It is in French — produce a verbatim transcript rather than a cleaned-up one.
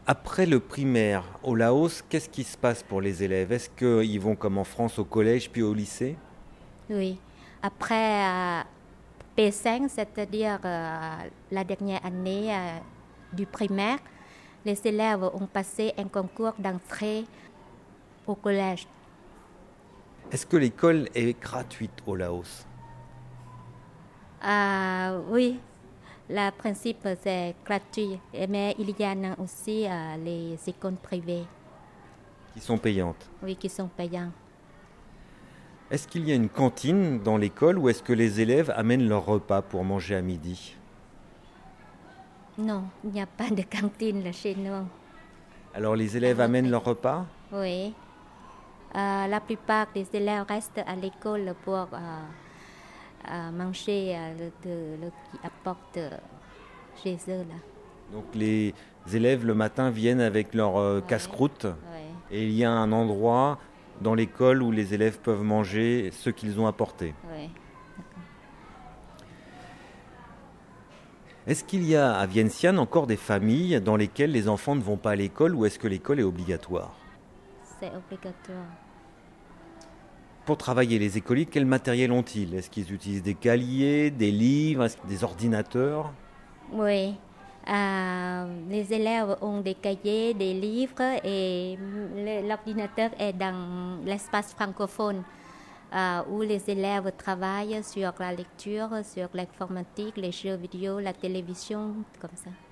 Après le primaire, au Laos, qu'est-ce qui se passe pour les élèves? Est-ce qu'ils vont comme en France au collège puis au lycée? Oui. Après euh, P cinq, c'est-à-dire euh, la dernière année euh, du primaire, les élèves ont passé un concours d'entrée au collège. Est-ce que l'école est gratuite au Laos? Ah, oui, le principe c'est gratuit, mais il y en a aussi euh, les écoles privées, Qui sont payantes? oui, qui sont payantes. Est-ce qu'il y a une cantine dans l'école ou est-ce que les élèves amènent leur repas pour manger à midi? Non, il n'y a pas de cantine là chez nous. Alors les Ça élèves va amènent payer. leur repas? Oui. Euh, la plupart des élèves restent à l'école pour euh, euh, manger euh, le, de- le qui apporte euh, chez eux là. Donc les élèves le matin viennent avec leur euh, Oui, casse-croûte oui, et il y a un endroit dans l'école où les élèves peuvent manger ce qu'ils ont apporté. oui. Est-ce qu'il y a à Vientiane encore des familles dans lesquelles les enfants ne vont pas à l'école ou est-ce que l'école est obligatoire? C'est obligatoire. Pour travailler, les écoliers, quel matériel ont-ils? Est-ce qu'ils utilisent des cahiers, des livres, est-ce que- des ordinateurs? Oui. Euh, les élèves ont des cahiers, des livres et le- l'ordinateur est dans l'espace francophone euh, où les élèves travaillent sur la lecture, sur l'informatique, les jeux vidéo, la télévision, comme ça.